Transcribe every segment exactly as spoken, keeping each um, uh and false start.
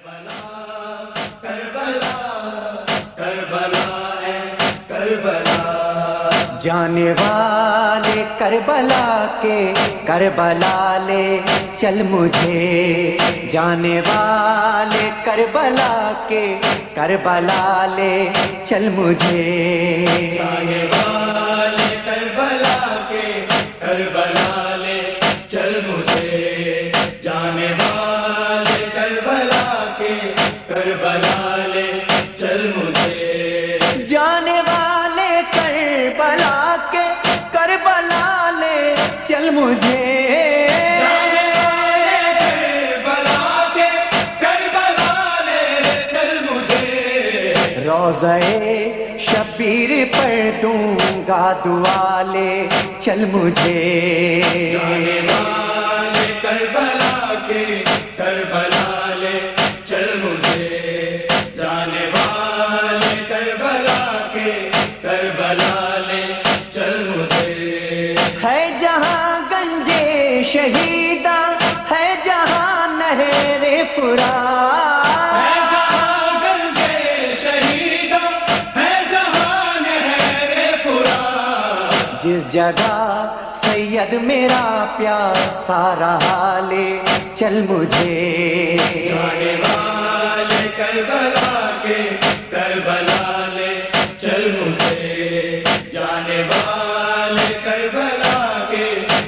کربلا کربلا کربلا ہے کربلا، جانے والے کربلا کے کربلا لے چل مجھے، جانے والے کربلا کے کربلا لے چل مجھے، جانے والے کربلا کے کربلا لے چل مجھے، جانے والے کربلا کے کربلا لے چل مجھے، جانے والے کربلا کے کربلا لے چل مجھے، جانے والے کربلا کے کربلا لے چل مجھے، روضہ شبیر پر دوں گا دعا لے چل مجھے، جانے والے کربلا کے کربلا لے چل مجھے، جانے والے کربلا کے کربلا لے چل مجھے، ہے جہاں گنجے شہیداں، ہے جہاں نہر فرات، ہے جہاں گنجے شہیداں، ہے جہاں نہر فرات، جس جگہ سید میرا پیاسا رہا لے چل مجھے، جانے والے کربلا کے کربلا لے چل مجھے، جانے والے کربلا کے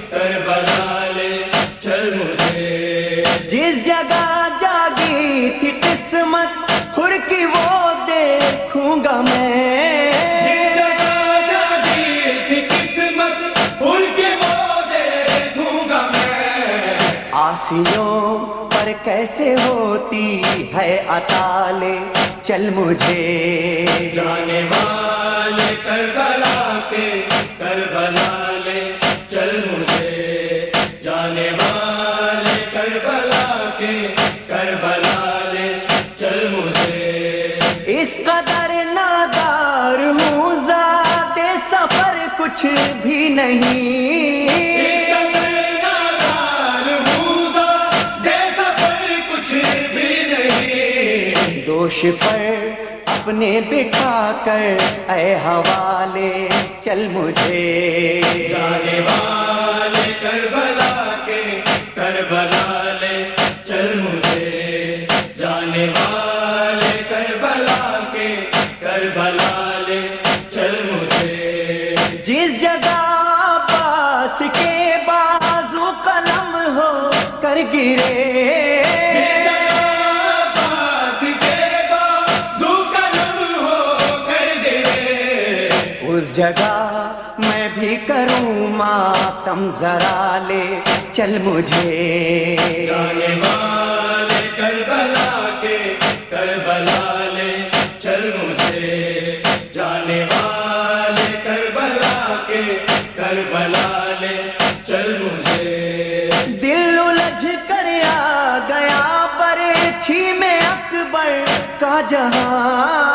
کربلا لے چل مجھے، جس جگہ جاگی تھی قسمت خور کی وہ دیکھوں گا میں، جس جگہ جاگی تھی قسمت ان کی وہ دیکھوں گا میں، آسیوں پر کیسے ہوتی ہے عطا لے چل مجھے، جانے والے کربلا کے کربلا لے چل مجھے، جانے والے کربلا کے کربلا لے چل مجھے، اس قدر نادار ہوں ذات سفر کچھ بھی نہیں، اس قدر نادار ہوں ذات سفر کچھ بھی نہیں، دوش پر اپنے بٹھا کر اے حوالے چل مجھے، جانے والے کربلا کے کربلا لے چل مجھے، جانے والے کربلا کے کربلا لے چل مجھے، جس جگہ عباس کے بازو قلم ہو کر گرے، جس جگہ عباس کے بازو قلم ہو کر گرے، اس جگہ میں بھی کروں ماتم ذرا لے چل مجھے، جانے والے کربلا کے کربلا لے چل مجھے، جانے والے کربلا کے کربلا لے چل مجھے، دل الجھ کر آ گیا برچھی میں اکبر کا جہاں،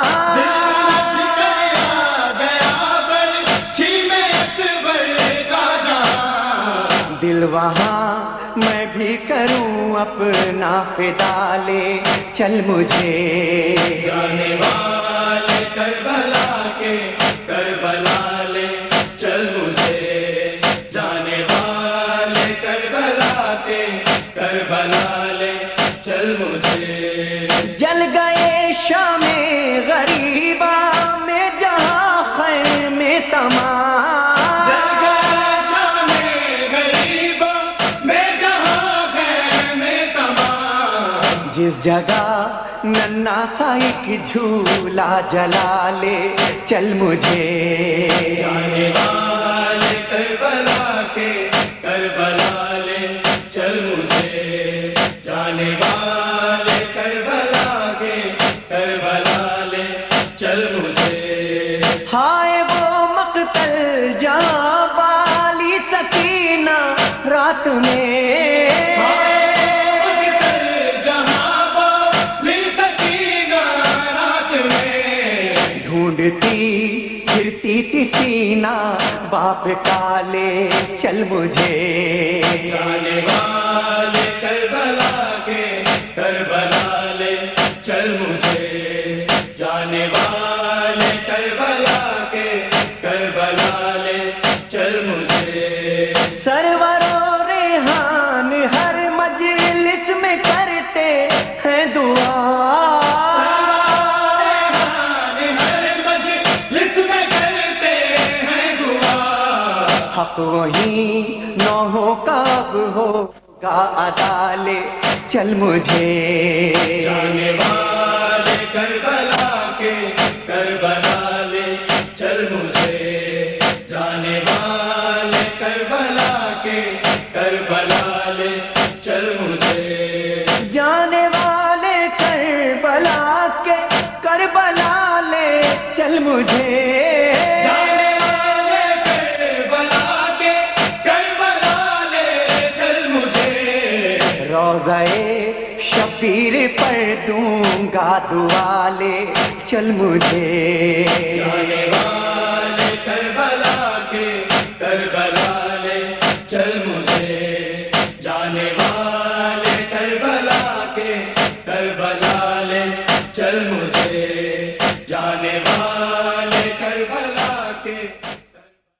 دل وہاں میں بھی کروں اپنا فدا لے چل مجھے، جانے والے کربلا کے کربلا لے چل مجھے، جانے والے کربلا کے کربلا لے چل مجھے، جل گئے شام غریبا میں جہاں خیر میں تمام، جس جگہ ننا سا ایک جھولا جلا لے چل مجھے، جانے والے کربلا کے کربلا لے چل مجھے، جانے والے کربلا کے کربلا لے چل مجھے، ہائے وہ مقتل جہاں والی سکینہ رات میں، ڈھونڈتی پھرتی تھی سینہ باپ کا لے چل مجھے، جانے والے کربلا کے کربلا لے چل مجھے جانے والے کربلا کے کربلا لے چل مجھے سرور و ریحان ہر مجلس میں کرتے ہیں دعا حق وہی نوحوں کا اب ہوگا ادا لے چل مجھے جانے والے کربلا کے کربلا لے چل مجھے جانے والے کربلا کے کربلا لے چل مجھے جانے والے کربلا کے کربلا لے چل مجھے روضہ شبیر پر دوں گا دعا لے چل مجھے جانے والے کربلا کے کربلا لے چل مجھے جانے والے